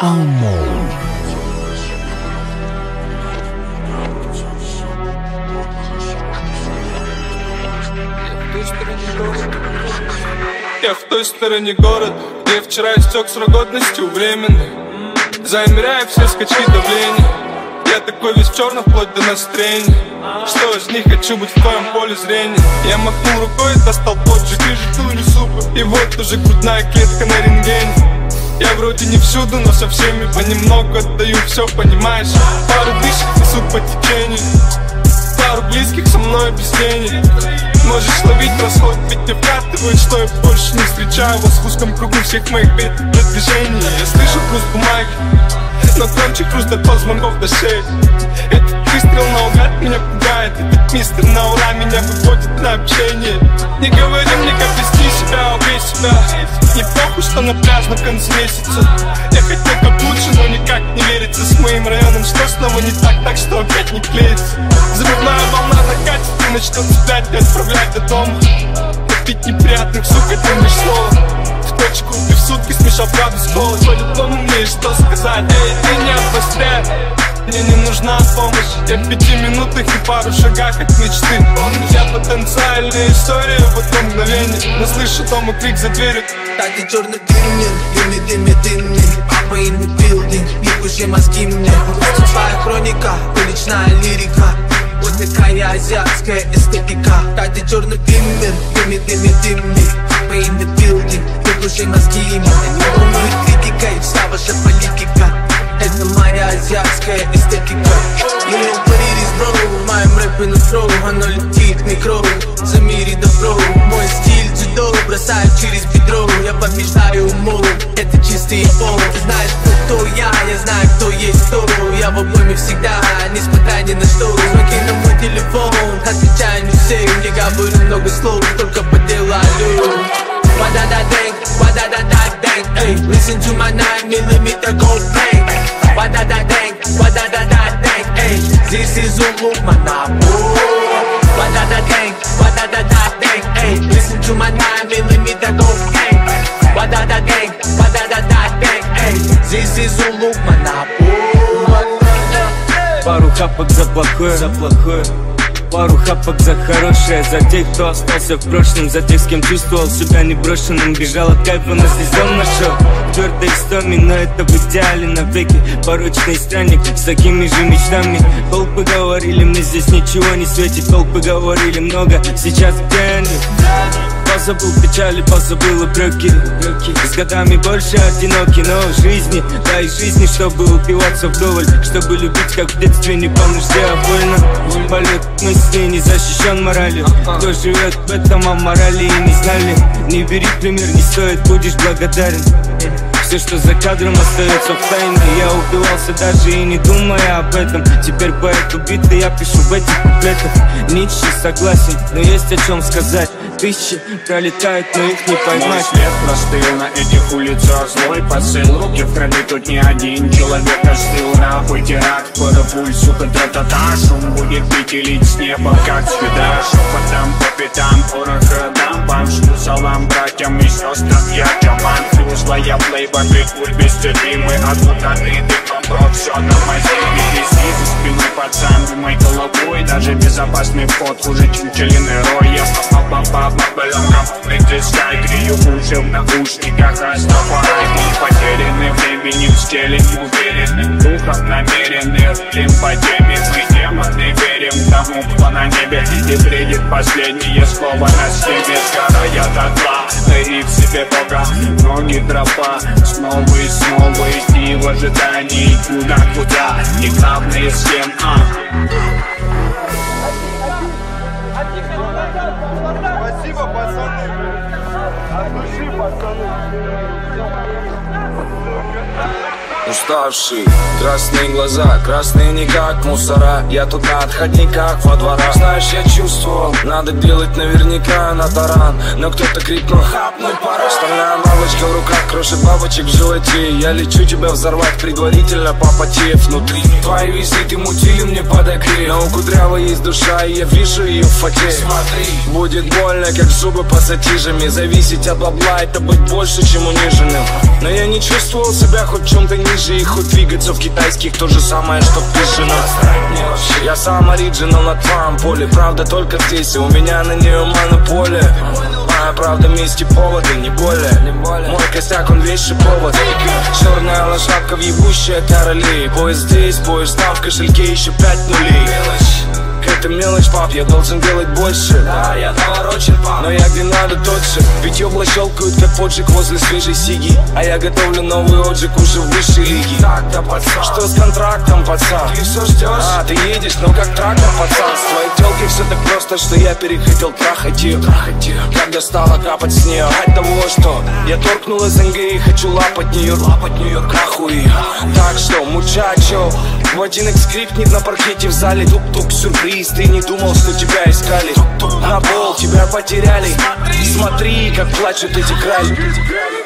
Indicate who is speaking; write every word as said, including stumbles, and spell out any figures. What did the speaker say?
Speaker 1: Я в той стороне города, где вчера истек срок годности временный. Замеряя все скачки давления, я такой весь в черном вплоть до настроения. Что из них хочу быть в твоем поле зрения. Я махнул рукой и достал поджиг, вижу ту супа. И вот уже грудная клетка на рентгене. Я вроде не всюду, но со всеми понемногу отдаю все, понимаешь? Пару дышек несут по течению, пару близких со мной без тени. Можешь ловить расход, ведь не вкатывают, что я больше не встречаю вас в узком кругу всех моих бед и продвижений. Я слышу хруст бумаги, но громче хруст от звонков до шеи. Этот выстрел наугад меня пугает, этот мистер на ура меня выводит на общение. Не говори мне, как вести себя, убей себя. Не похуй, что на пляж на конце месяца. Я хотел как лучше, но никак не верится. С моим районом что снова не так, так что опять не клеится. Взрывная волна накатит и начнет цеплять и отправлять до дома. Напить неприятных, сука, ты лишь слово. В точку ты в сутки смешал правду с голой. По-любому мне есть что сказать. Эй, ты не обостряй, мне не нужна помощь. Я в пяти минутах и пару шагах от мечты. Я потенциальная история в одно мгновение, но слышу дома крик за дверью.
Speaker 2: Так и черный дымер, дымный, дымный, дымный. Папа in the building, не пуши мозги мне. Просто твоя хроника, уличная лирика. Вот такая азиатская эстетика. Так и черный дымер, дымный, дымный, дымный. Папа in the building, не пуши мозги мне. Не волнует критикой вся ваша политика. Это моя азиатская эстетика. You know what it is, bro. В моем рэпе на фроу, оно летит к микро. За мире добро, мой стиль дзюдо. Бросаю через бедро, я побеждаю умом. Это чистый пол. Ты знаешь, кто я, я знаю, кто есть кто. Я в обойме всегда, несмотря ни на что. Звонки на мой телефон, отвечаю не всем. Не говорю много слов, только по делу алло. Wa-da-da-dang, wa-da-da-da-dang, ay. Listen to my nine millimeter gold bang. Wa-da-da-dang, wa-da-da-da-dang, ay. This is Umuk Manapu. Wa-da-da-dang, wa-da-da-da-dang, ay. Listen to my nine millimeter gold bang. Wa-da-da-dang, wa-da-da-da-dang, ay. This is Umuk Manapu.
Speaker 3: Пару хапок за плохое, за плохое. Пару хапок за хорошее, за тех, кто остался в прошлом, за тех, с кем чувствовал себя неброшенным. Бежал от кайфа, но здесь дом нашел. Твердо истоме, но это в идеале навеки. Порочный странник с такими же мечтами. Толпы говорили, мне здесь ничего не светит. Толпы говорили много, сейчас где они? Позабыл печали, позабыл упреки. С годами больше одиноки, но в жизни, да и жизни, чтобы упиваться вдоволь, чтобы любить, как в детстве, не по нужде, а больно. Полет мысли не защищен моралью. Кто живет в этом, а морали и не знали. Не бери пример, не стоит, будешь благодарен. Все, что за кадром, остается в тайне. Я убивался даже и не думая об этом. Теперь поэт убитый, я пишу в этих куплетах. Ницше согласен, но есть о чем сказать. Тысячи пролетают, но их не поймать.
Speaker 4: Мой след простыл на этих улицах. Злой посыл, руки в крови, тут не один человек остыл. Нахуй теракт, подопуль, сука, та-та-та. Шум будет бить и лить с неба, как цвета. Шепотом по пятам, порох дам. Бомжу салам братьям и сестрам. Я Джаман, флюзлая плейба, прикуль бестерпимый. Отпутанный дымом брод, все на мазине. Везде за спиной пацан, думай головой. Даже безопасный вход, хуже, чем пчелиный рой. Я попал попал на баллонкам, в скай. Грею уши в наушниках, Растафарай. Мы потеряны временем, в стиле неуверенным. Духом намеренных, рулим по теме. Мы демоны, верим тому, кто на небе. И бредит последнее слово на стене. Сгорая дотла, гори в себе Бога. Ноги тропа, снова и снова идти в ожидании. Куда-куда, и главное с кем, а?
Speaker 1: Спасибо, пацаны. От души, пацаны.
Speaker 5: Уставший, красные глаза, красные не как мусора. Я тут на отходниках во дворах. Знаешь, я чувствовал, надо делать наверняка на таран. Но кто-то крикнул, хапнуть пора. Стальная наволочка в руках, крошит бабочек в животе. Я лечу тебя взорвать, предварительно попотев внутри. Твои визиты мутили мне подогрев. Но у Кудрявой есть душа, и я вижу ее в фате. Смотри, будет больно, как зубы пассатижами. Зависеть от бабла, это быть больше, чем униженным. Но я не чувствовал себя хоть в чем-то ниже. Скажи, их хоть двигаться в китайских, то же самое, что пишено. Я сам оригинал на твоем поле, правда только здесь, и у меня на нее монополия. Моя правда вместе поводы, не более. Мой костяк, он вещий повод. Черная лошадка, въебущая короли. Поезд здесь, поезд там, в кошельке еще пять нулей. Это мелочь, пап, я должен делать больше. Да, я наворочен, пап, но я где надо тот же. Ведь ёбла щелкают, как поджиг возле свежей сиги. А я готовлю новый отжиг уже в высшей лиге. Так-то, пацан, что с контрактом, пацан? Ты все ждешь? А, ты едешь, ну как трактор, пацан. С твоей тёлкой все так просто, что я перехотел трахать ее. Когда стало капать с нее от того, что я торкнул из эн гэ и хочу лапать Нью-Йорк, лапать Нью-Йорк, ахуй. Так что, мучачо, ботинок скрипнет на паркете в зале. Тук-тук, сюрприз, ты не думал, что тебя искали. На пол тебя потеряли. Смотри, как плачут эти крали.